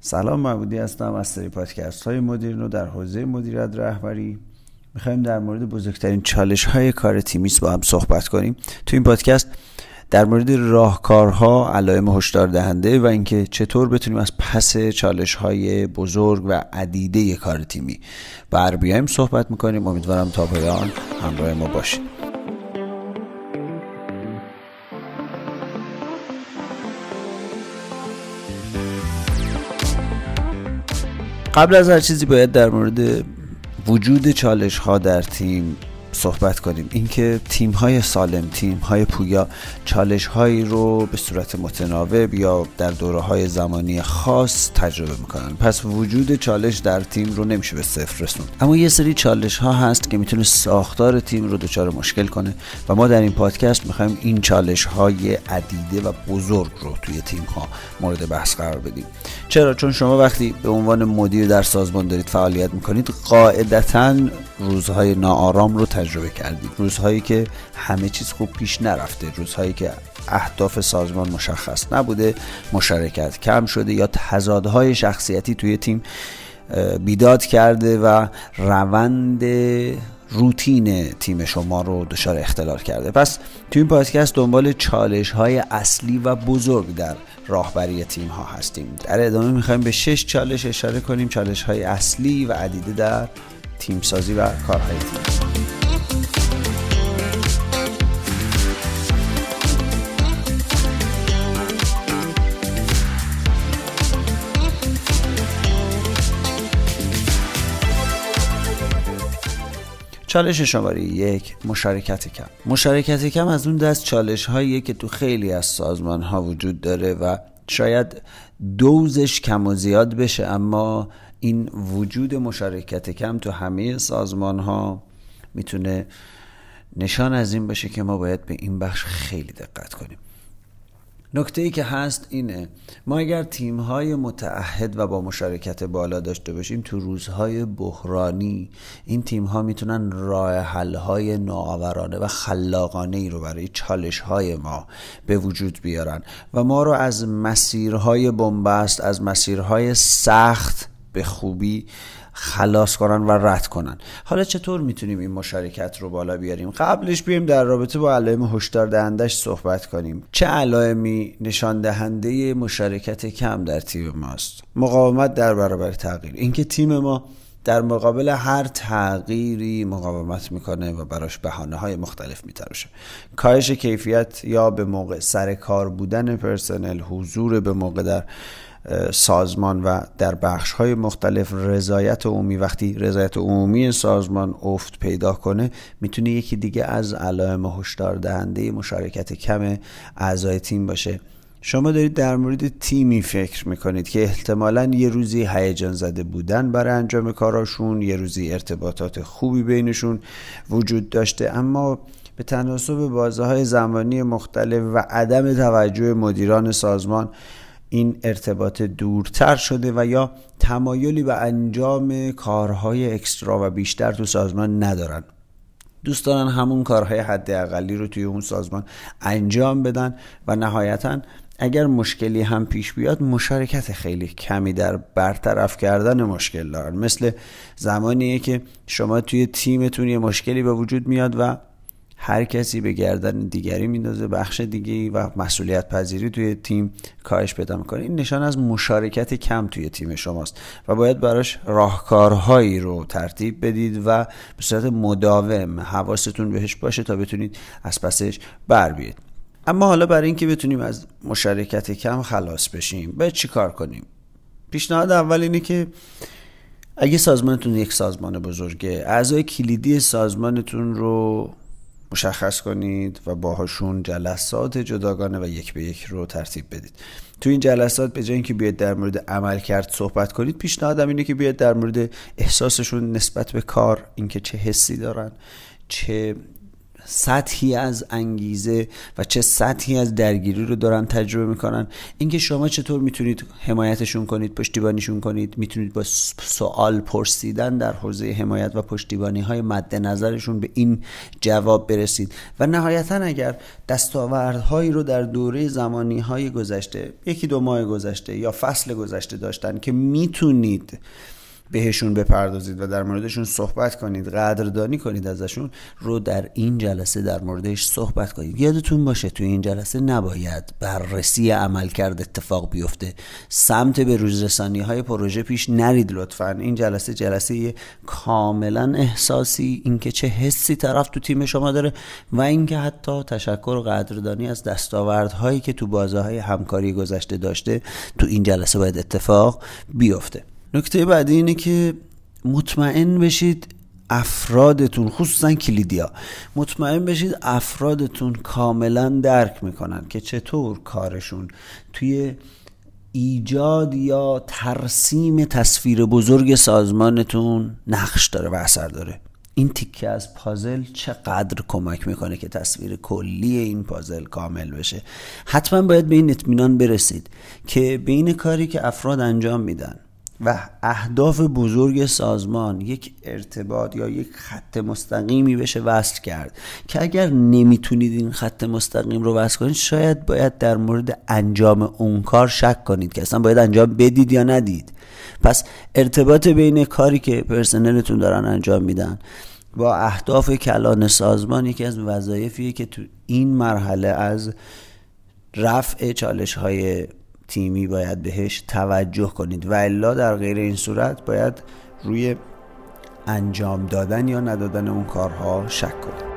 سلام، معبودی هستم از سری پادکست های مدیرنو در حوزه مدیریت رهبری. میخوایم در مورد بزرگترین چالش های کار تیمی با هم صحبت کنیم. تو این پادکست در مورد راهکارها، علائم هشدار دهنده و اینکه چطور بتونیم از پس چالش های بزرگ و عدیده کار تیمی بر بیایم صحبت میکنیم. امیدوارم تا پایان همراه ما باشید. قبل از هر چیزی باید در مورد وجود چالش ها در تیم صحبت کنیم. اینکه تیم های سالم، تیم های پویا چالش هایی رو به صورت متناوب یا در دوره های زمانی خاص تجربه میکنن. پس وجود چالش در تیم رو نمیشه به صفر رسوند، اما یه سری چالش ها هست که میتونه ساختار تیم رو دچار مشکل کنه و ما در این پادکست میخوایم این چالش های عدیده و بزرگ رو توی تیم ها مورد بحث قرار بدیم. چرا؟ چون شما وقتی به عنوان مدیر در سازمان دارید فعالیت میکنید، قاعدتاً روزهای ناآرام رو تجربه کردید، روزهایی که همه چیز خوب پیش نرفته، روزهایی که اهداف سازمان مشخص نبوده، مشارکت کم شده یا تضادهای شخصیتی توی تیم بیداد کرده و روند روتین تیم شما رو دچار اختلال کرده. پس توی این پادکست دنبال چالش‌های اصلی و بزرگ در راهبری تیم ها هستیم. در ادامه میخوایم به 6 چالش اشاره کنیم، چالش‌های اصلی و عدیده در تیم سازی و کارهای تیم. چالش شماره 1، مشارکت کم. مشارکت کم از اون دست چالش هاییه که تو خیلی از سازمان ها وجود داره و شاید دوزش کم و زیاد بشه، اما این وجود مشارکت کم تو همه سازمان ها میتونه نشان از این باشه که ما باید به این بخش خیلی دقت کنیم. نکته‌ای که هست اینه، ما اگر تیم‌های متعهد و با مشارکت بالا داشته باشیم، تو روزهای بحرانی این تیم‌ها میتونن راه حل‌های نوآورانه و خلاقانه‌ای رو برای چالش‌های ما به وجود بیارن و ما رو از مسیرهای بنبست، از مسیرهای سخت به خوبی خلاص کنن و رد کنن. حالا چطور میتونیم این مشارکت رو بالا بیاریم؟ قبلش بیایم در رابطه با علائم هشدار دهندش صحبت کنیم. چه علائمی نشان دهنده مشارکت کم در تیم ماست؟ مقاومت در برابر تغییر، اینکه تیم ما در مقابل هر تغییری مقاومت میکنه و براش بهانه‌های مختلف میتراشه. کاهش کیفیت یا به موقع سر کار بودن پرسنل، حضور به موقع در سازمان و در بخش‌های مختلف، رضایت عمومی. وقتی رضایت عمومی سازمان افت پیدا کنه، میتونه یکی دیگه از علائم هشدار دهنده مشارکت کم اعضای تیم باشه. شما دارید در مورد تیمی فکر میکنید که احتمالاً یه روزی هیجان زده بودن برای انجام کاراشون، یه روزی ارتباطات خوبی بینشون وجود داشته، اما به تناسب بازه‌های زمانی مختلف و عدم توجه مدیران سازمان این ارتباط دورتر شده و یا تمایلی به انجام کارهای اکسترا و بیشتر تو سازمان ندارن. دوست دارن همون کارهای حداقلی رو توی اون سازمان انجام بدن و نهایتاً اگر مشکلی هم پیش بیاد، مشارکت خیلی کمی در برطرف کردن مشکل دارن. مثل زمانیه که شما توی تیمتون یه مشکلی به وجود میاد و هر کسی به گردن دیگری میندازه، بخش دیگری و مسئولیت پذیری توی تیم کاهش پیدا میکنه. این نشان از مشارکت کم توی تیم شماست و باید براش راهکارهایی رو ترتیب بدید و به صورت مداوم حواستون بهش باشه تا بتونید از پسش بر بیاید. اما حالا برای اینکه بتونیم از مشارکت کم خلاص بشیم، باید چی کار کنیم؟ پیشنهاد اول اینه که اگه سازمانتون یک سازمان بزرگه، اعضای کلیدی سازمانتون رو مشخص کنید و باهاشون جلسات جداگانه و یک به یک رو ترتیب بدید. تو این جلسات به جای اینکه بیاید در مورد عملکرد صحبت کنید، پیشنهادم اینه که بیاید در مورد احساسشون نسبت به کار، اینکه چه حسی دارن، چه سطحی از انگیزه و چه سطحی از درگیری رو دارن تجربه میکنن. اینکه شما چطور میتونید حمایتشون کنید، پشتیبانیشون کنید، میتونید با سوال پرسیدن در حوزه حمایت و پشتیبانی های مد نظرشون به این جواب برسید. و نهایتا اگر دستاوردهایی رو در دوره زمانی های گذشته، 1-2 ماه گذشته یا فصل گذشته داشتن که میتونید بهشون بپردازید و در موردشون صحبت کنید، قدردانی کنید ازشون، رو در این جلسه در موردش صحبت کنید. یادتون باشه تو این جلسه نباید بررسی عملکرد اتفاق بیفته، سمت به روزرسانی های پروژه پیش نرید لطفاً. این جلسه کاملا احساسی، اینکه چه حسی طرف تو تیم شما داره و اینکه حتی تشکر و قدردانی از دستاوردهایی که تو بازه‌های همکاری گذشته داشته تو این جلسه باید اتفاق بیفته. نکته بعدی اینه که مطمئن بشید افرادتون، خصوصا کلیدیا، مطمئن بشید افرادتون کاملا درک میکنن که چطور کارشون توی ایجاد یا ترسیم تصویر بزرگ سازمانتون نقش داره و اثر داره. این تیکه از پازل چقدر کمک میکنه که تصویر کلی این پازل کامل بشه. حتما باید به این اطمینان برسید که بین کاری که افراد انجام میدن و اهداف بزرگ سازمان یک ارتباط یا یک خط مستقیمی بشه وصل کرد، که اگر نمیتونید این خط مستقیم رو وصل کنید شاید باید در مورد انجام اون کار شک کنید که اصلا باید انجام بدید یا ندید. پس ارتباط بین کاری که پرسنلتون دارن انجام میدن با اهداف کلان سازمان یکی از وظایفیه که تو این مرحله از رفع چالش‌های تیمی باید بهش توجه کنید و الا در غیر این صورت باید روی انجام دادن یا ندادن اون کارها شک کنید.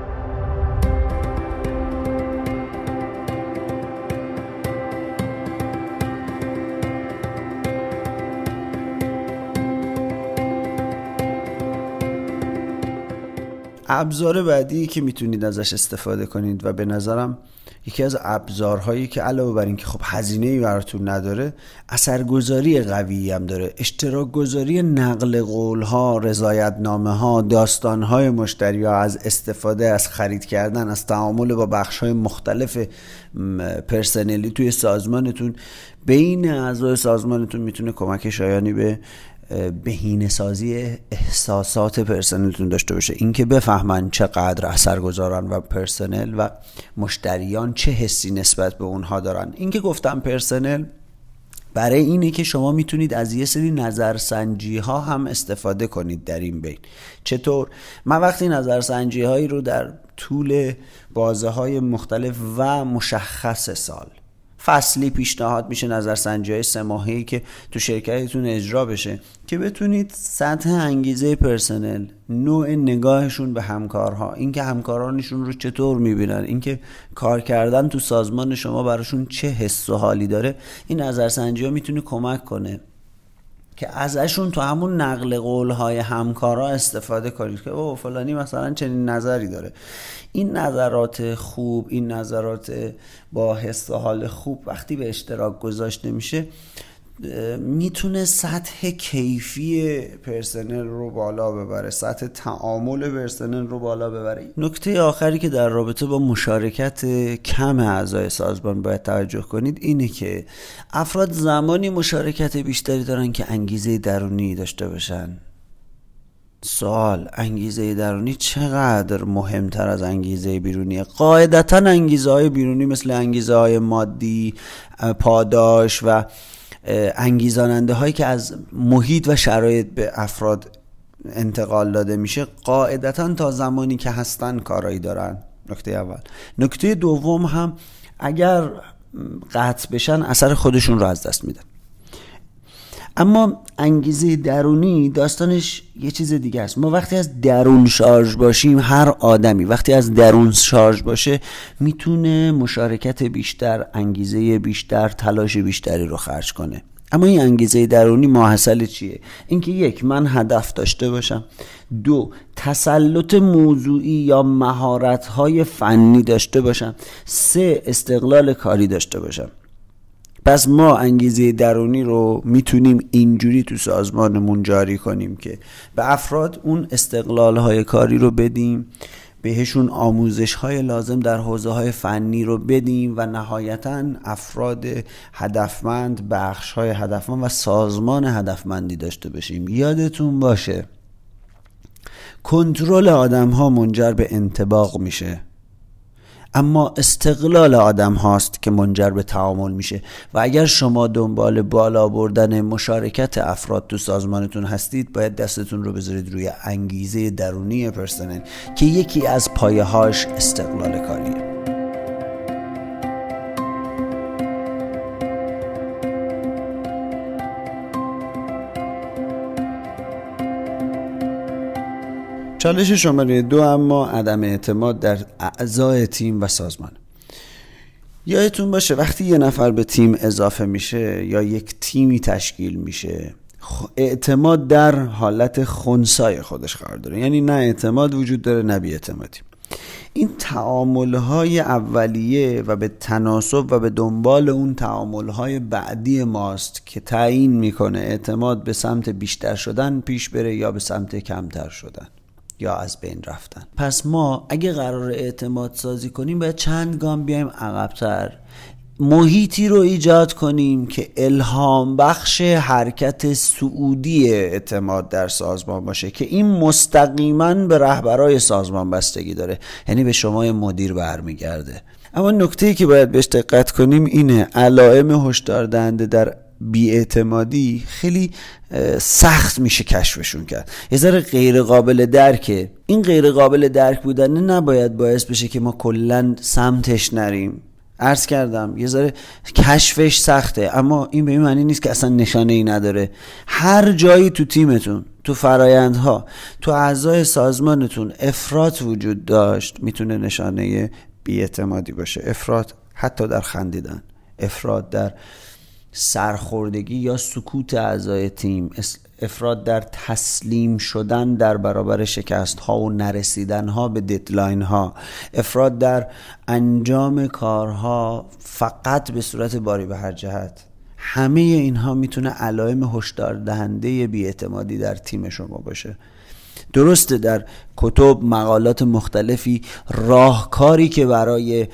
ابزار بعدی که میتونید ازش استفاده کنید و به نظرم یکی از ابزارهایی که علاوه بر این که خب هزینه‌ای براتون نداره، اثرگذاری قوی هم داره، اشتراک گذاری نقل قول‌ها، رضایت‌نامه‌ها، داستان‌های مشتری‌ها از استفاده، از خرید کردن، از تعامل با بخش‌های مختلف پرسنلی توی سازمانتون بین اعضای سازمانتون میتونه کمک شایانی به بهینه‌سازی احساسات پرسنلتون داشته باشه. اینکه بفهمن چقدر اثرگذارن و پرسنل و مشتریان چه حسی نسبت به اونها دارن. اینکه گفتم پرسنل برای اینه که شما میتونید از یه سری نظرسنجی ها هم استفاده کنید در این بین. چطور؟ من وقتی نظرسنجی هایی رو در طول بازه های مختلف و مشخص سال، فصلی پیشنهاد میشه نظرسنجی‌های 3 ماهه‌ای که تو شرکتتون اجرا بشه که بتونید سطح انگیزه پرسنل، نوع نگاهشون به همکارها، اینکه همکارانشون رو چطور میبینن، اینکه کار کردن تو سازمان شما براشون چه حس و حالی داره، این نظرسنجی‌ها میتونه کمک کنه که ازشون تو همون نقل قول‌های همکارا استفاده کنید که او فلانی مثلا چنین نظری داره. این نظرات خوب، این نظرات با حس و حال خوب وقتی به اشتراک گذاشته میشه میتونه سطح کیفی پرسنل رو بالا ببره، سطح تعامل پرسنل رو بالا ببره. نکته آخری که در رابطه با مشارکت کم اعضای سازمان باید توجه کنید اینه که افراد زمانی مشارکت بیشتری دارن که انگیزه درونی داشته باشن. سوال: انگیزه درونی چقدر مهمتر از انگیزه بیرونیه؟ قاعدتاً انگیزه های بیرونی مثل انگیزه های مادی، پاداش و انگیزاننده هایی که از محیط و شرایط به افراد انتقال داده میشه قاعدتاً تا زمانی که هستن کارایی دارن. نکته اول. نکته دوم هم اگر قطع بشن اثر خودشون رو از دست میدن. اما انگیزه درونی داستانش یه چیز دیگه است. ما وقتی از درون شارژ باشیم، هر آدمی وقتی از درون شارژ باشه میتونه مشارکت بیشتر، انگیزه بیشتر، تلاش بیشتری رو خرج کنه. اما این انگیزه درونی ماحصل چیه؟ اینکه 1. من هدف داشته باشم. 2. تسلط موضوعی یا مهارت‌های فنی داشته باشم. 3. استقلال کاری داشته باشم. پس ما انگیزه درونی رو میتونیم اینجوری تو سازمانمون جاری کنیم که به افراد اون استقلال‌های کاری رو بدیم، بهشون آموزش‌های لازم در حوزه‌های فنی رو بدیم و نهایتاً افراد هدفمند، بخش‌های هدفمند و سازمان هدفمندی داشته باشیم. یادتون باشه کنترل آدم‌ها منجر به انطباق میشه، اما استقلال آدم هاست که منجر به تعامل میشه. و اگر شما دنبال بالا بردن مشارکت افراد تو سازمانتون هستید، باید دستتون رو بذارید روی انگیزه درونی پرسنل که یکی از پایه‌هاش استقلال کاریه. چالش شماره 2 اما عدم اعتماد در اعضای تیم و سازمان. یادتون باشه وقتی یه نفر به تیم اضافه میشه یا یک تیمی تشکیل میشه، اعتماد در حالت خنثی خودش قرار داره، یعنی نه اعتماد وجود داره نه بی‌اعتمادی. این تعامل‌های اولیه و به تناسب و به دنبال اون تعامل‌های بعدی ماست که تعیین میکنه اعتماد به سمت بیشتر شدن پیش بره یا به سمت کمتر شدن یا از بین رفتن. پس ما اگه قرار اعتماد سازی کنیم باید چند گام بیایم عقب‌تر، محیطی رو ایجاد کنیم که الهام بخش حرکت صعودی اعتماد در سازمان باشه که این مستقیما به رهبرای سازمان بستگی داره، یعنی به شما مدیر برمیگرده. اما نکته‌ای که باید بهش دقت کنیم اینه علائم هشدار دهنده در بی‌اعتمادی خیلی سخت میشه کشفشون کرد، یه ذره غیر قابل درکه. این غیر قابل درک بودن نباید باعث بشه که ما کلن سمتش نریم. عرض کردم یه ذره کشفش سخته، اما این به این معنی نیست که اصلا نشانه ای نداره. هر جایی تو تیمتون، تو فرایندها، تو اعضای سازمانتون افراط وجود داشت میتونه نشانه بی‌اعتمادی باشه. افراط حتی در خندیدن، افراط در سرخوردگی یا سکوت اعضای تیم، افراط در تسلیم شدن در برابر شکست ها و نرسیدن ها به ددلاین ها، افراط در انجام کارها فقط به صورت باری به هر جهت. همه اینها میتونه علائم هشدار دهنده بی‌اعتمادی در تیم شما باشه. درسته در کتب مقالات مختلفی راهکاری که برای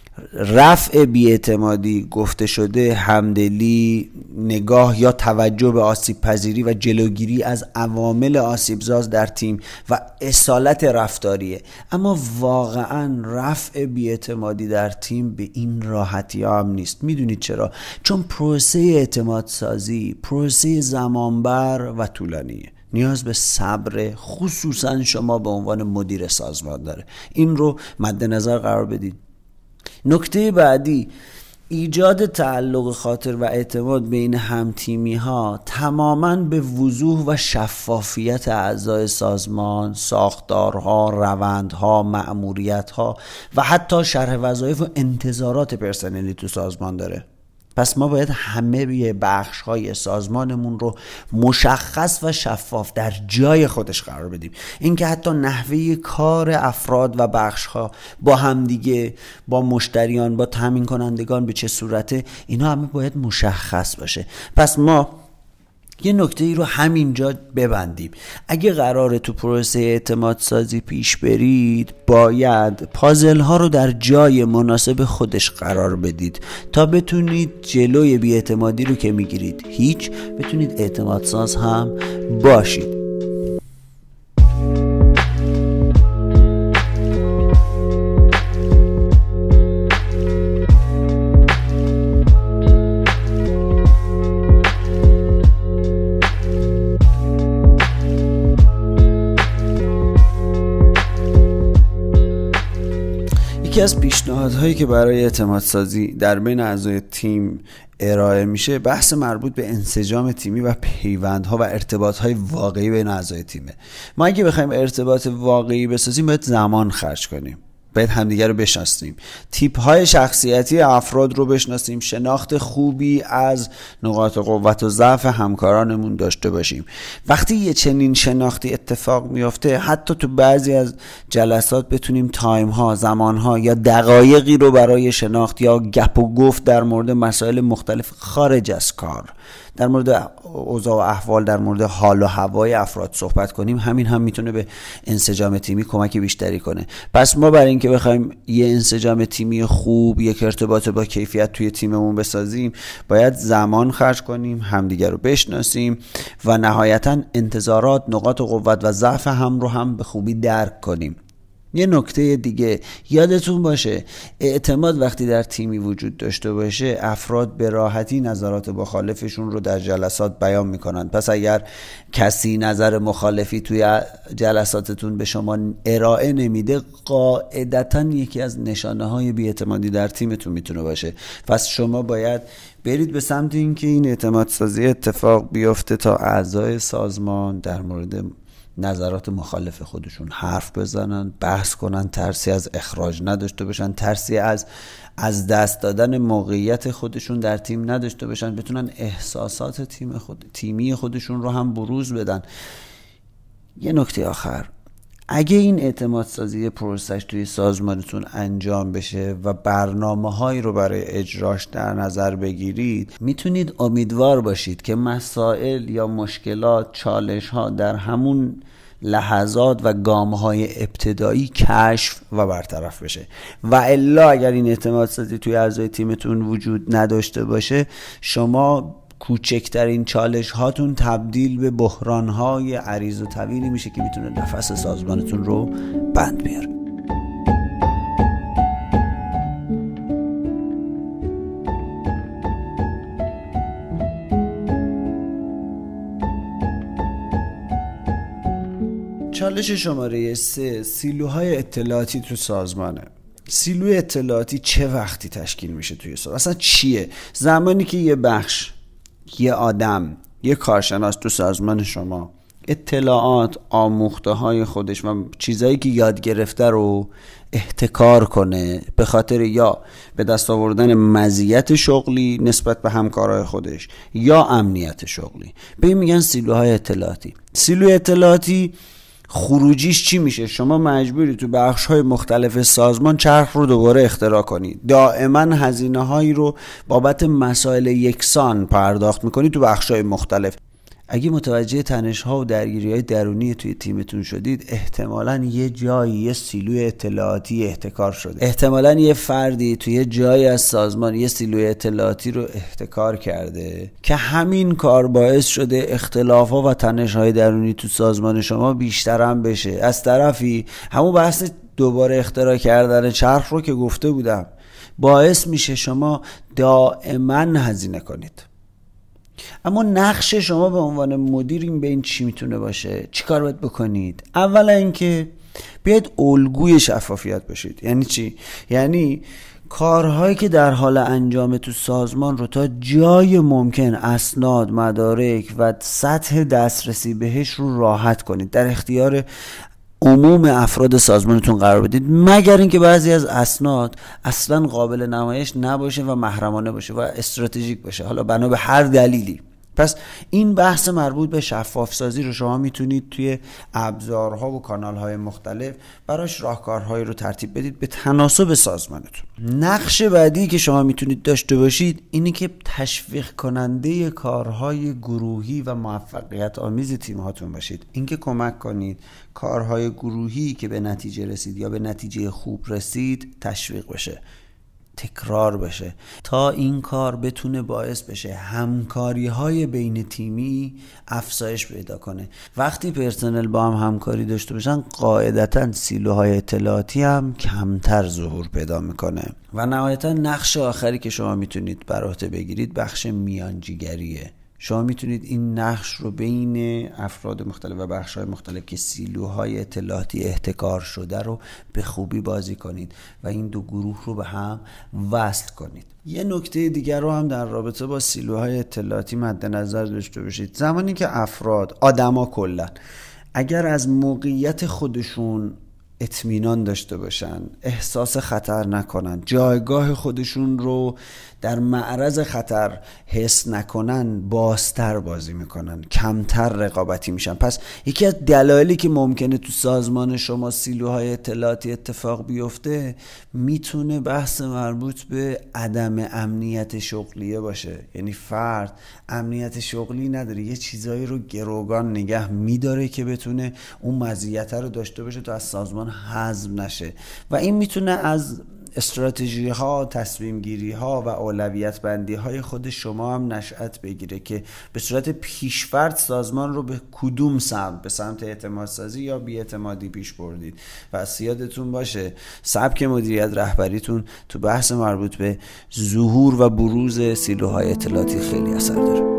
رفع بی‌اعتمادی گفته شده همدلی، نگاه یا توجه به آسیب پذیری و جلوگیری از عوامل آسیبزا در تیم و اصالت رفتاریه. اما واقعا رفع بی‌اعتمادی در تیم به این راحتی هم نیست. میدونید چرا؟ چون پروسه اعتماد سازی پروسه زمانبر و طولانیه، نیاز به صبر، خصوصا شما به عنوان مدیر سازمان داره. این رو مد نظر قرار بدید. نکته بعدی، ایجاد تعلق خاطر و اعتماد بین همتیمی ها تماما به وضوح و شفافیت اعضای سازمان، ساختارها، روندها، مأموریتها و حتی شرح وظایف و انتظارات پرسنلی تو سازمان داره. پس ما باید همه بخش‌های سازمانمون رو مشخص و شفاف در جای خودش قرار بدیم. اینکه حتی نحوه کار افراد و بخش‌ها با همدیگه، با مشتریان، با تامین کنندگان به چه صورته، اینا همه باید مشخص باشه. پس ما یه نکته ای رو همینجا ببندیم. اگه قراره تو پروسه اعتماد سازی پیش برید، باید پازل ها رو در جای مناسب خودش قرار بدید تا بتونید جلوی بی‌اعتمادی رو که میگیرید هیچ، بتونید اعتماد ساز هم باشید. یکی از پیشنهادهایی که برای اعتماد سازی در بین اعضای تیم ارائه میشه بحث مربوط به انسجام تیمی و پیوندها و ارتباطهای واقعی بین اعضای تیمه. ما اگه بخوایم ارتباط واقعی بسازیم باید زمان خرج کنیم، باید همدیگر رو بشناسیم، تیپ‌های شخصیتی افراد رو بشناسیم، شناخت خوبی از نقاط قوت و ضعف همکارانمون داشته باشیم. وقتی یه چنین شناختی اتفاق میفته، حتی تو بعضی از جلسات بتونیم تایم‌ها، زمان‌ها یا دقایقی رو برای شناخت یا گپ و گفت در مورد مسائل مختلف خارج از کار در مورد اوضاع و احوال، در مورد حال و هوای افراد صحبت کنیم، همین هم میتونه به انسجام تیمی کمک بیشتری کنه. پس ما برای اینکه بخوایم یه انسجام تیمی خوب، یک ارتباط با کیفیت توی تیممون بسازیم، باید زمان خرج کنیم، همدیگر رو بشناسیم و نهایتاً انتظارات، نقاط قوت و ضعف هم رو هم به خوبی درک کنیم. یه نکته دیگه یادتون باشه، اعتماد وقتی در تیمی وجود داشته باشه، افراد به راحتی نظرات مخالفشون رو در جلسات بیان میکنن. پس اگر کسی نظر مخالفی توی جلساتتون به شما ارائه نمیده، قاعدتاً یکی از نشانه های بی‌اعتمادی در تیمتون میتونه باشه. پس شما باید برید به سمت اینکه این اعتماد سازی اتفاق بیفته تا اعضای سازمان در مورد نظرات مخالف خودشون حرف بزنن، بحث کنن، ترسی از اخراج نداشته باشن، ترسی از دست دادن موقعیت خودشون در تیم نداشته باشن، بتونن احساسات تیمی خودشون رو هم بروز بدن. یه نکته آخر، اگه این اعتماد سازی پروسش توی سازمانتون انجام بشه و برنامه‌هایی رو برای اجراش در نظر بگیرید، میتونید امیدوار باشید که مسائل یا مشکلات، چالش‌ها در همون لحظات و گام‌های ابتدایی کشف و برطرف بشه. و الا اگر این اعتماد سازی توی اعضای تیمتون وجود نداشته باشه، شما کوچکترین چالش هاتون تبدیل به بحران های عریض و طویلی میشه که میتونه نفس سازمانتون رو بند بیاره. چالش شماره 3، سیلوهای اطلاعاتی تو سازمانه. سیلو اطلاعاتی چه وقتی تشکیل میشه توی سازمان؟ اصلا چیه؟ زمانی که یه بخش، یه آدم، یه کارشناس تو سازمان شما اطلاعات، آموخته های خودش و چیزایی که یاد گرفته رو احتکار کنه به خاطر یا به دست آوردن مزیت شغلی نسبت به همکارای خودش یا امنیت شغلی، به این میگن سیلوهای اطلاعاتی. سیلو اطلاعاتی خروجیش چی میشه؟ شما مجبوری تو بخش‌های مختلف سازمان چرخ رو دوباره اختراع کنی. دائما هزینه‌هایی رو بابت مسائل یکسان پرداخت میکنی تو بخش‌های مختلف. اگه متوجه تنش‌ها و درگیری‌های درونی توی تیمتون شدید، احتمالاً یه جایی یه سیلوی اطلاعاتی احتکار شده. احتمالاً یه فردی توی یه جایی از سازمان یه سیلوی اطلاعاتی رو احتکار کرده که همین کار باعث شده اختلاف‌ها و تنش‌های درونی تو سازمان شما بیشتر هم بشه. از طرفی همون بحث دوباره اختراع کردن چرخ رو که گفته بودم، باعث میشه شما دائما هزینه کنید. اما نقش شما به عنوان مدیر این به این چی میتونه باشه؟ چی کار باید بکنید؟ اولا اینکه بیاید الگوی شفافیت باشید. یعنی چی؟ یعنی کارهایی که در حال انجام تو سازمان رو تا جای ممکن اسناد، مدارک و سطح دسترسی بهش رو راحت کنید، در اختیار عموم افراد سازمانتون قرار بدید، مگر اینکه بعضی از اسناد اصلا قابل نمایش نباشه و محرمانه باشه و استراتژیک باشه، حالا بنا به هر دلیلی. پس این بحث مربوط به شفاف سازی رو شما میتونید توی ابزارها و کانالهای مختلف براش راهکارهایی رو ترتیب بدید به تناسب سازمانتون. نقش بعدی که شما میتونید داشته باشید اینه که تشویق کننده کارهای گروهی و موفقیت آمیز تیم هاتون باشید. اینکه کمک کنید کارهای گروهی که به نتیجه رسید یا به نتیجه خوب رسید تشویق بشه، تکرار بشه، تا این کار بتونه باعث بشه همکاری های بین تیمی افزایش پیدا کنه. وقتی پرسنل با هم همکاری داشته باشن، قاعدتاً سیلوهای اطلاعاتی هم کمتر ظهور پیدا میکنه. و نهایتاً نقش آخری که شما میتونید بر عهده بگیرید بخش میانجیگریه. شما میتونید این نقش رو بین افراد مختلف و بخش‌های مختلف که سیلوهای اطلاعاتی احتکار شده رو به خوبی بازی کنید و این دو گروه رو به هم وصل کنید. یه نکته دیگر رو هم در رابطه با سیلوهای اطلاعاتی مد نظر داشته باشید. زمانی که افراد، آدما کلا، اگر از موقعیت خودشون اطمینان داشته باشن، احساس خطر نکنن، جایگاه خودشون رو در معرض خطر حس نکنن بازتر بازی میکنن، کمتر رقابتی میشن. پس یکی از دلایلی که ممکنه تو سازمان شما سیلوهای اطلاعاتی اتفاق بیفته میتونه بحث مربوط به عدم امنیت شغلیه باشه. یعنی فرد امنیت شغلی نداره، یه چیزایی رو گروگان نگه میداره که بتونه اون مزیت رو داشته باشه تا از سازمان حذف نشه. و این میتونه از استراتژی ها، تصمیم گیری ها و اولویت بندی های خود شما هم نشأت بگیره که به صورت پیشفرض سازمان رو به کدوم سمت، به سمت اعتماد سازی یا بی اعتمادی پیش بردید. و یادتون باشه سبک مدیریت رهبریتون تو بحث مربوط به ظهور و بروز سیلوهای اطلاعاتی خیلی اثر داره.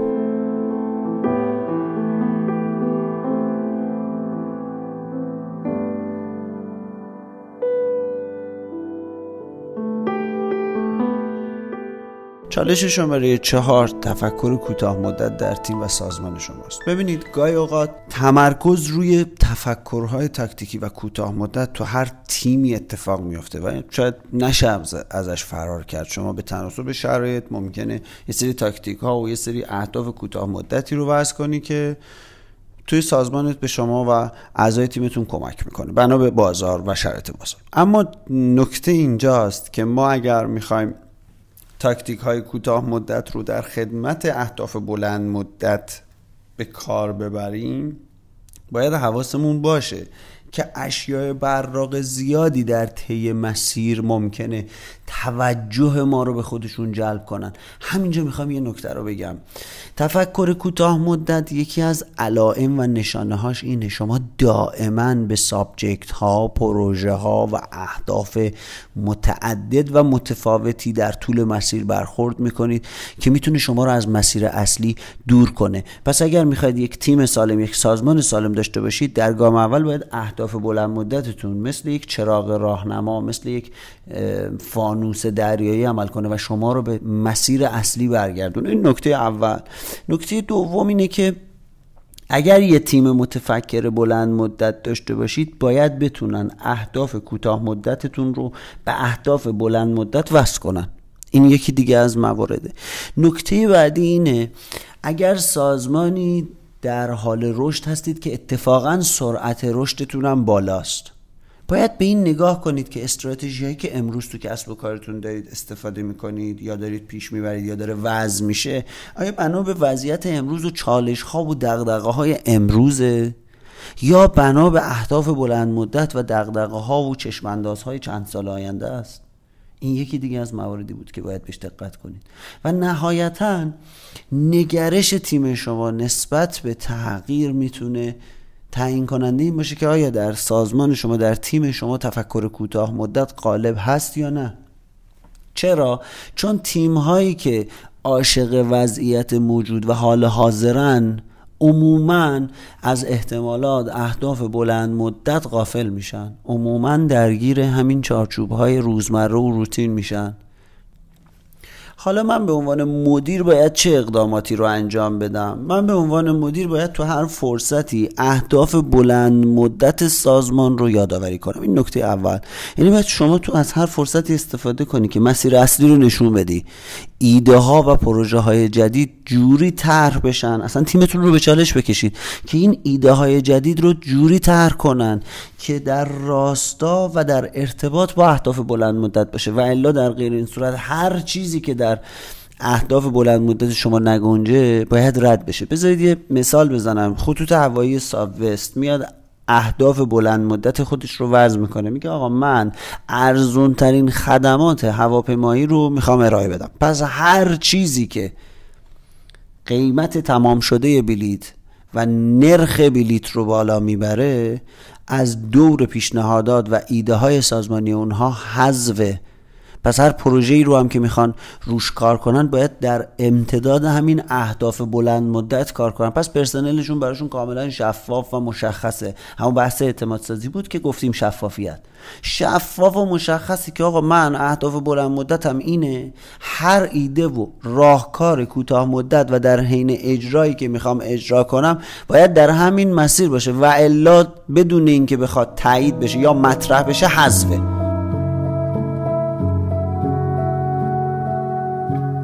چالش شماره 4 تفکر کوتاه مدت در تیم و سازمان شماست. ببینید گاهی اوقات تمرکز روی تفکرهای تاکتیکی و کوتاه مدت تو هر تیمی اتفاق میفته و شاید نشه ازش فرار کرد. شما به تناسب شرایط ممکنه یه سری تاکتیک ها و یه سری اهداف کوتاه مدتی رو وضع کنی که توی سازمانت به شما و اعضای تیمتون کمک میکنه بنا به بازار و شرایط بازار. اما نکته اینجاست که ما اگر میخوایم تاکتیک های کوتاه مدت رو در خدمت اهداف بلند مدت به کار ببریم، باید حواسمون باشه که اشیاء براق زیادی در طی مسیر ممکنه توجه ما رو به خودشون جلب کنن. همینجا میخوام یه نکته رو بگم. تفکر کوتاه مدت یکی از علائم و نشانه هاش اینه شما دائما به سابجکت ها، پروژه ها و اهداف متعدد و متفاوتی در طول مسیر برخورد میکنید که میتونه شما رو از مسیر اصلی دور کنه. پس اگر میخواید یک تیم سالم، یک سازمان سالم داشته باشید، در گام اول باید اهداف بلند مدتتون مثل یک چراغ راهنما، مثل یک فانوس دریایی عمل کنه و شما رو به مسیر اصلی برگردونه. این نکته اول. نکته دوم اینه که اگر یه تیم متفکر بلند مدت داشته باشید باید بتونن اهداف کوتاه مدتتون رو به اهداف بلند مدت وصل کنن. این یکی دیگه از موارده. نکته بعدی اینه اگر سازمانی در حال رشد هستید که اتفاقا سرعت رشدتون هم بالاست، باید به این نگاه کنید که استراتژیایی که امروز تو کسب و کارتون دارید استفاده میکنید یا دارید پیش میبرید یا داره وضع میشه، آیا بنا به وضعیت امروز و چالش ها و دغدغه های امروزه یا بنا به اهداف بلند مدت و دغدغه ها و چشم انداز های چند سال آینده است؟ این یکی دیگه از مواردی بود که باید بهش دقت کنید. و نهایتاً نگرش تیم شما نسبت به تغییر میتونه تعیین کننده این باشه که آیا در سازمان شما، در تیم شما تفکر کوتاه مدت غالب هست یا نه. چرا؟ چون تیم هایی که عاشق وضعیت موجود و حال حاضرن عموماً از احتمالات اهداف بلند مدت غافل میشن، عموماً درگیر همین چارچوب‌های روزمره و روتین میشن. حالا من به عنوان مدیر باید چه اقداماتی رو انجام بدم؟ من به عنوان مدیر باید تو هر فرصتی اهداف بلند مدت سازمان رو یادآوری کنم. این نکته اول. یعنی باید شما تو از هر فرصتی استفاده کنی که مسیر اصلی رو نشون بدی، ایده ها و پروژه های جدید جوری طرح بشن، اصلا تیمتون رو به چالش بکشید که این ایده های جدید رو جوری طرح کنن که در راستا و در ارتباط با اهداف بلند مدت باشه، و الا در غیر این صورت هر چیزی که در اهداف بلند مدت شما نگنجه باید رد بشه. بذارید یه مثال بزنم. خطوط هوایی سابوست میاد اهداف بلند مدت خودش رو وضع میکنه، میگه آقا من ارزون ترین خدمات هواپیمایی رو میخوام ارائه بدم، پس هر چیزی که قیمت تمام شده بلیت و نرخ بلیت رو بالا میبره از دور پیشنهادات و ایده های سازمانی اونها حذفه. پس هر پروژه‌ای رو هم که میخوان روش کار کنن باید در امتداد همین اهداف بلند مدت کار کنن. پس پرسنلشون براشون کاملا شفاف و مشخصه. همون بحث اعتماد سازی بود که گفتیم شفافیت، شفاف و مشخصی که آقا من اهداف بلند مدتم اینه، هر ایده و راهکار کوتاه مدت و در حین اجرایی که میخوام اجرا کنم باید در همین مسیر باشه و الا بدون اینکه بخواد تایید بشه یا مطرح بشه حذفه.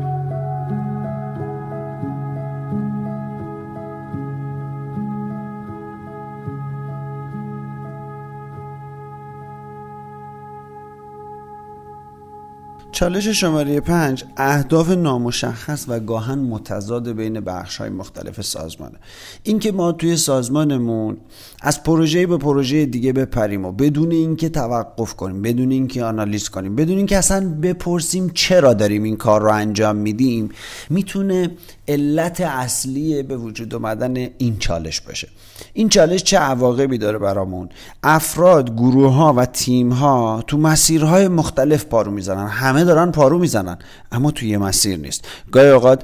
چالش شماره 5 اهداف نامشخص و گاهن متضاد بین بخش‌های مختلف سازمانه. این که ما توی سازمانمون از پروژه به پروژه دیگه بپریم و بدون اینکه توقف کنیم، بدون اینکه آنالیز کنیم، بدون اینکه اصلا بپرسیم چرا داریم این کار رو انجام میدیم، میتونه علت اصلی به وجود اومدن این چالش باشه. این چالش چه عواقبی داره برامون؟ افراد، گروه‌ها و تیم‌ها تو مسیرهای مختلف پارو میزنن، همه دارن پارو میزنن اما توی مسیر نیست. گاهی اوقات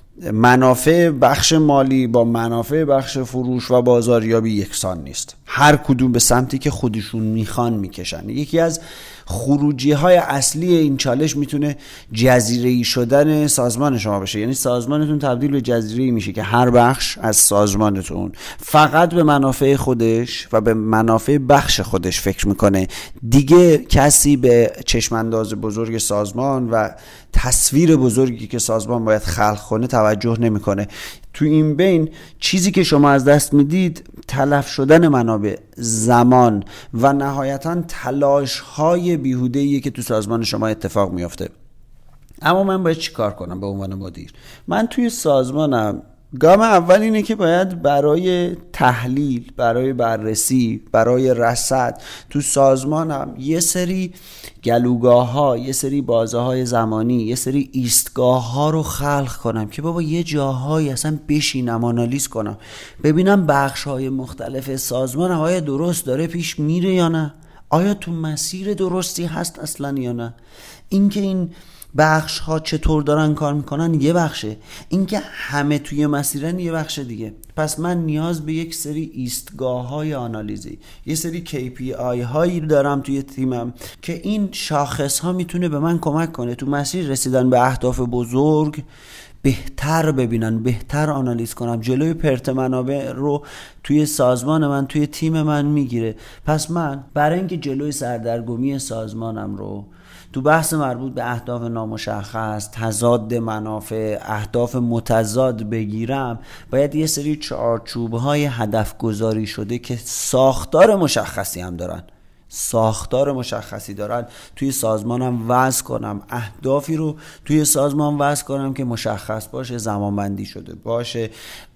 منافع بخش مالی با منافع بخش فروش و بازاریابی یکسان نیست، هر کدوم به سمتی که خودشون میخوان میکشن. یکی از خروجی های اصلی این چالش میتونه جزیره‌ای شدن سازمان شما بشه. یعنی سازمانتون تبدیل به جزیره‌ای میشه که هر بخش از سازمانتون فقط به منافع خودش و به منافع بخش خودش فکر میکنه، دیگه کسی به چشمانداز بزرگ سازمان و تصویر بزرگی که سازمان باید خلق کنه توجه نمیکنه. تو این بین چیزی که شما از دست میدید تلف شدن منابع، زمان و نهایتاً تلاش‌های بیهوده‌ایه که تو سازمان شما اتفاق میفته. اما من باید چی کار کنم به عنوان مدیر؟ من توی سازمانم گام اول اینه که باید برای تحلیل، برای بررسی، برای رصد تو سازمانم یه سری گلوگاه ها، یه سری بازه های زمانی، یه سری ایستگاه ها رو خلق کنم که بابا یه جاهایی اصلا بشینم آنالیز کنم، ببینم بخش های مختلف سازمانم آیا درست داره پیش میره یا نه، آیا تو مسیر درستی هست اصلا یا نه. اینکه این بخش ها چطور دارن کار میکنن یه بخشه، اینکه همه توی مسیرن یه بخش دیگه. پس من نیاز به یک سری ایستگاه های آنالیزی، یه سری KPI هایی دارم توی تیمم که این شاخص ها میتونه به من کمک کنه تو مسیر رسیدن به اهداف بزرگ بهتر ببینن، بهتر آنالیز کنم. جلوی پرت منابع رو توی سازمان من، توی تیم من میگیره. پس من برای اینکه جلوی سردرگمی سازمانم رو تو بحث مربوط به اهداف نامشخص، تضاد منافع، اهداف متضاد بگیرم، باید یه سری چارچوب‌های هدف گذاری شده که ساختار مشخصی هم دارن، ساختار مشخصی دارن توی سازمانم وضع کنم، اهدافی رو توی سازمان وضع کنم که مشخص باشه، زمانبندی شده باشه،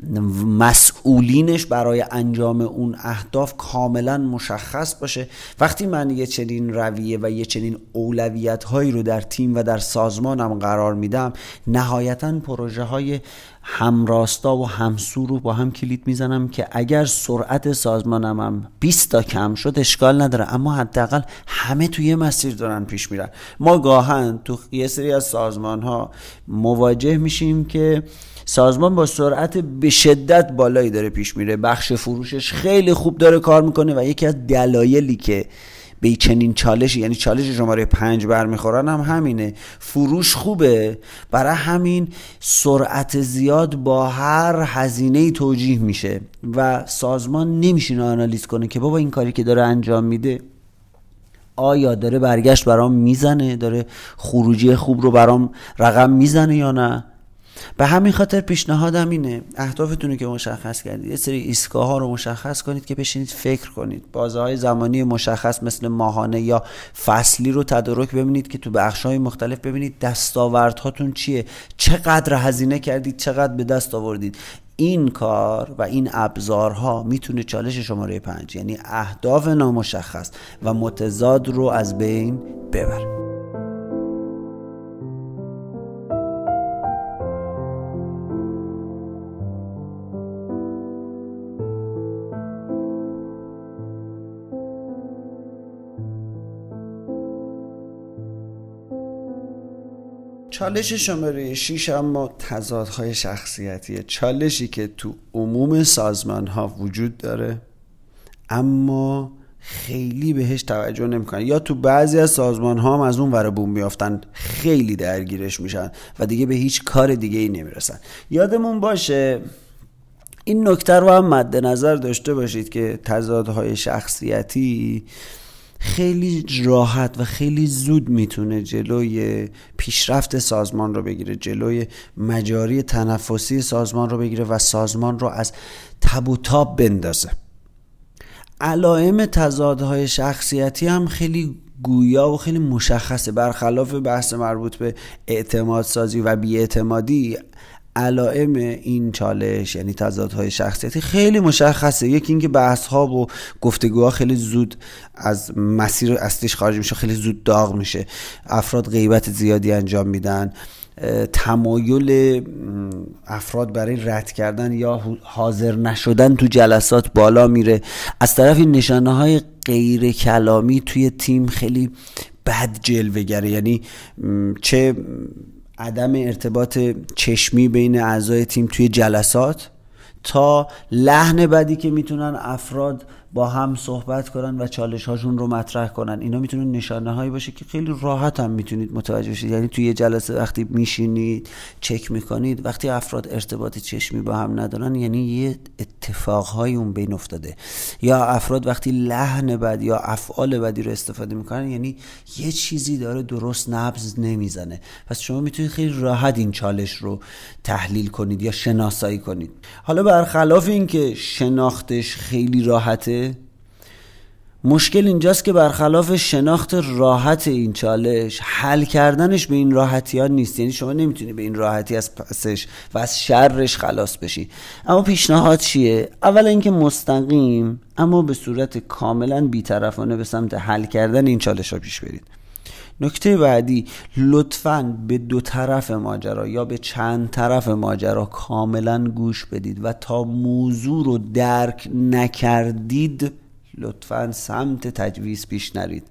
مسئولینش برای انجام اون اهداف کاملا مشخص باشه. وقتی من یه چنین رویه و یه چنین اولویت هایی رو در تیم و در سازمانم قرار میدم، نهایتاً پروژه های همراستا و همسو رو با هم کلید میزنم که اگر سرعت سازمانم هم 20 تا کم شد اشکال نداره، اما حداقل همه توی مسیر دارن پیش میرن. ما گاهن تو یه سری از سازمان ها مواجه میشیم که سازمان با سرعت به شدت بالایی داره پیش میره، بخش فروشش خیلی خوب داره کار میکنه و یکی از دلایلی که به چنین چالشی، یعنی چالش شماره 5 برمیخورن هم همینه، فروش خوبه، برای همین سرعت زیاد با هر هزینه‌ای توجیه میشه و سازمان نمیشینه آنالیز کنه که بابا این کاری که داره انجام میده آیا داره برگشت برام میزنه، داره خروجی خوب رو برام رقم میزنه یا نه. به همین خاطر پیشنهادم اینه اهدافتون رو که مشخص کردید یه سری ایستگاه ها رو مشخص کنید که بشینید فکر کنید، بازه های زمانی مشخص مثل ماهانه یا فصلی رو تدارک ببینید که تو بخش های مختلف ببینید دستاوردهاتون چیه، چقدر هزینه کردید، چقدر به دست آوردید. این کار و این ابزارها میتونه چالش شماره 5 یعنی اهداف نامشخص و متضاد رو از بین ببره. چالش شماره 6 اما تضادهای شخصیتیه، چالشی که تو عموم سازمان ها وجود داره اما خیلی بهش توجه نمیکنن، یا تو بعضی از سازمان ها هم از اون ور بوم میافتن، خیلی درگیرش میشن و دیگه به هیچ کار دیگه ای نمیرسن. یادمون باشه این نکته رو هم مد نظر داشته باشید که تضادهای شخصیتی خیلی راحت و خیلی زود میتونه جلوی پیشرفت سازمان رو بگیره، جلوی مجاری تنفسی سازمان رو بگیره و سازمان رو از تب و تاب بندازه. علائم تضادهای شخصیتی هم خیلی گویا و خیلی مشخصه. برخلاف بحث مربوط به اعتماد سازی و بی‌اعتمادی، علائم این چالش یعنی تضادهای شخصیتی خیلی مشخصه. یکی اینکه بحث‌ها و گفتگوها خیلی زود از مسیر اصلیش خارج میشه، خیلی زود داغ میشه، افراد غیبت زیادی انجام میدن، تمایل افراد برای رد کردن یا حاضر نشدن تو جلسات بالا میره. از طرفی نشانه‌های غیر کلامی توی تیم خیلی بد جلوه‌گره، یعنی چه عدم ارتباط چشمی بین اعضای تیم توی جلسات تا لحن بدی که میتونن افراد با هم صحبت کنن و چالش هاشون رو مطرح کنن. اینا میتونه نشانه هایی باشه که خیلی راحت هم میتونید متوجه بشید. یعنی توی یه جلسه وقتی میشینید چک میکنید، وقتی افراد ارتباط چشمی با هم ندارن یعنی یه اتفاقهایی اون بین افتاده. یا افراد وقتی لحن بد یا افعال بدی رو استفاده میکنن یعنی یه چیزی داره درست نبض نمیزنه. پس شما میتونید خیلی راحت این چالش رو تحلیل کنید یا شناسایی کنید. حالا برخلاف این که شناختش خیلی راحته، مشکل اینجاست که برخلاف شناخت راحت این چالش، حل کردنش به این راحتی ها نیست. یعنی شما نمیتونی به این راحتی از پسش و از شرش خلاص بشی. اما پیشنهاد چیه؟ اولا اینکه مستقیم اما به صورت کاملا بی‌طرفانه به سمت حل کردن این چالش ها پیش برید. نکته بعدی، لطفاً به دو طرف ماجرا یا به چند طرف ماجرا کاملا گوش بدید و تا موضوع رو درک نکردید لطفاً سمت تجویز پیش نرید.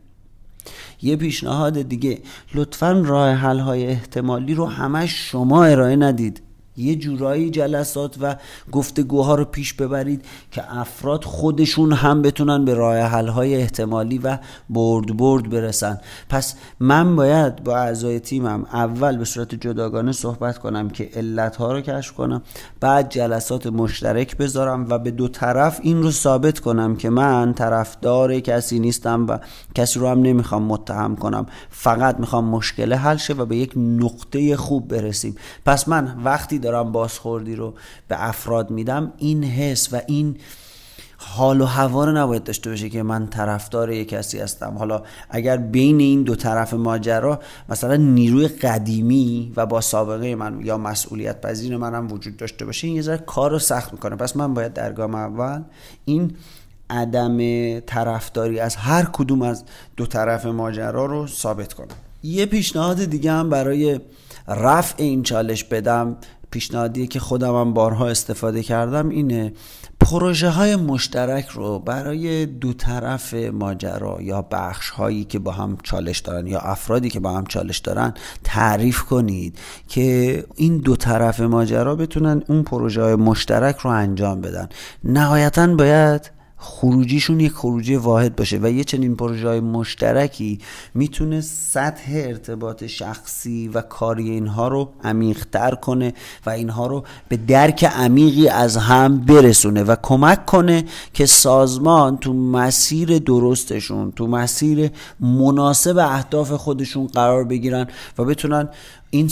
یه پیشنهاد دیگه، لطفاً راه حل های احتمالی رو همش شما ارائه ندید. یه جورایی جلسات و گفتگوها رو پیش ببرید که افراد خودشون هم بتونن به راه حل های احتمالی و برد برسن. پس من باید با اعضای تیمم اول به صورت جداگانه صحبت کنم که علتها رو کشف کنم، بعد جلسات مشترک بذارم و به دو طرف این رو ثابت کنم که من طرفدار کسی نیستم و کسی رو هم نمیخوام متهم کنم، فقط میخوام مشکل حل شه و به یک نقطه خوب برسیم. پس من وقتی دارم بازخوردی رو به افراد میدم، این حس و این حال و هوا رو نباید داشته باشه که من طرفدار یک کسی هستم. حالا اگر بین این دو طرف ماجرا مثلا نیروی قدیمی و با سابقه من یا مسئولیت پذیر منم وجود داشته باشه، این یه ذره کار رو سخت میکنه. پس من باید در گام اول این عدم طرفداری از هر کدوم از دو طرف ماجرا رو ثابت کنم. یه پیشنهاد دیگه هم برای رفع این چالش بدم، پیشنهادیه که خودم هم بارها استفاده کردم، اینه پروژه های مشترک رو برای دو طرف ماجرا یا بخش هایی که با هم چالش دارن یا افرادی که با هم چالش دارن تعریف کنید که این دو طرف ماجرا بتونن اون پروژه های مشترک رو انجام بدن. نهایتاً باید خروجیشون یک خروجی واحد باشه و یه چنین پروژه‌های مشترکی میتونه سطح ارتباط شخصی و کاری اینها رو عمیق‌تر کنه و اینها رو به درک عمیقی از هم برسونه و کمک کنه که سازمان تو مسیر درستشون، تو مسیر مناسب اهداف خودشون قرار بگیرن و بتونن این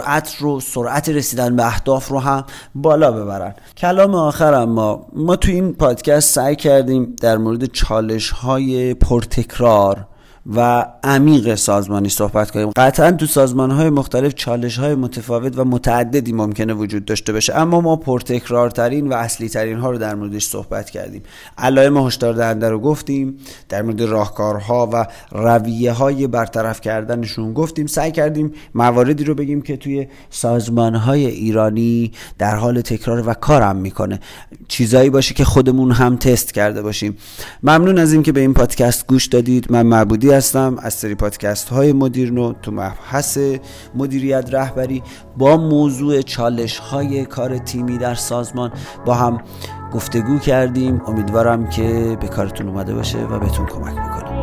سرعت رسیدن به اهداف رو هم بالا ببرن. کلام آخرم، ما تو این پادکست سعی کردیم در مورد چالش‌های پرتکرار و عمیق سازمانی صحبت کنیم. قطعا تو سازمان‌های مختلف چالش‌های متفاوت و متعددی ممکنه وجود داشته باشه، اما ما پرتکرارترین و اصلی ترین ها رو در موردش صحبت کردیم. علائم هشدار دهنده رو گفتیم، در مورد راهکارها و رویه‌های برطرف کردنشون گفتیم. سعی کردیم مواردی رو بگیم که توی سازمان‌های ایرانی در حال تکرار و کارم میکنه، چیزایی باشه که خودمون هم تست کرده باشیم. ممنون از این که به این پادکست گوش دادید. من معبودی هستم از سری پادکست های مدیرنو تو مبحث مدیریت رهبری با موضوع چالش های کار تیمی در سازمان با هم گفتگو کردیم. امیدوارم که به کارتون اومده باشه و بهتون کمک بکنه.